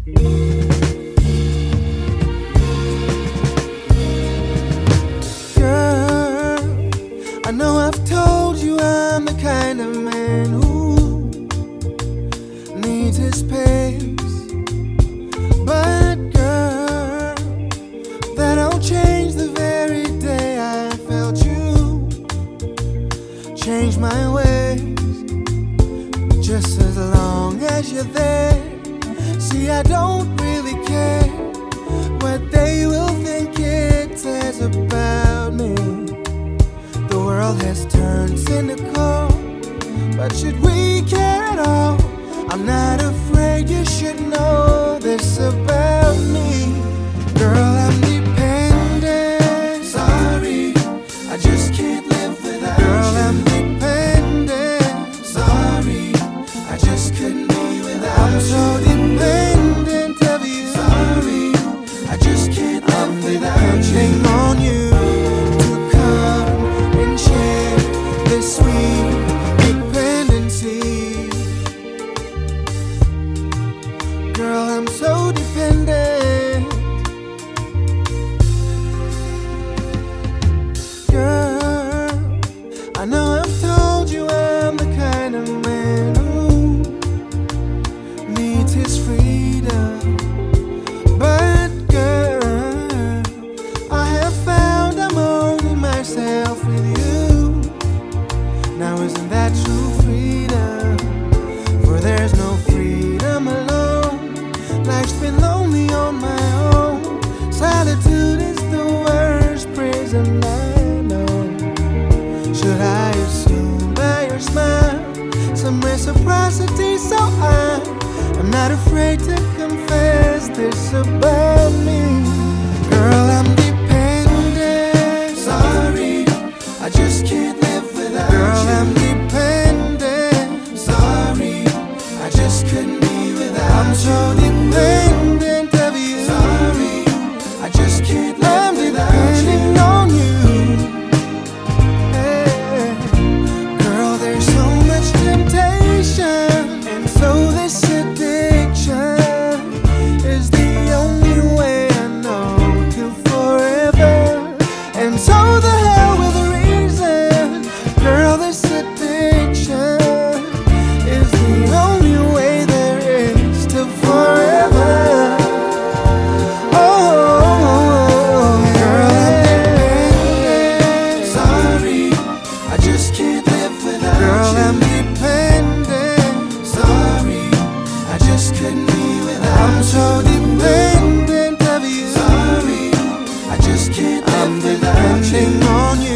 Girl, I know I've told you I'm the kind of man who needs his space, but girl, that all changed the very day I felt you change my ways. Just as long as you're there, see, I don't really care what they will think it says about me. The world has turned cynical, but should we care at all? I'm not afraid, you should know this about me. Girl, I'm dependent. Sorry, I just can't live without you. Girl, I'm dependent. Sorry, I just couldn't be without you. I'm so dependent of you. Sorry, I just can't live without you. I'm depending on you to come and share this sweet dependency. Girl, I'm so dependent. Girl, I know I've told you I'm the kind of man who needs his freedom, but girl, I have found I'm only myself with you. Now isn't that true freedom? For there's no freedom alone. Life's been lonely on my own. Solitude is the worst prison I know. Should I assume by your smile some reciprocity? So I'm not afraid to confess this about me. Girl, I'm dependent. Sorry, I just can't live without you. Girl, I'm dependent. Sorry, I just couldn't be without you. I'm so dependent of you. Sorry, I just can't live without you. I'm depending on you. Hey. Girl, there's so much temptation, and so this addiction is the only way I know till forever. And so the hell with the reason. Girl, this addiction is the only way there is till forever. Oh, girl, I'm dependent. Sorry, I just can't live without you. Girl, I'm dependent. Sorry, I just couldn't be without you. I'm so dependent of you. Sorry, I just can't live without you. I'm depending on you.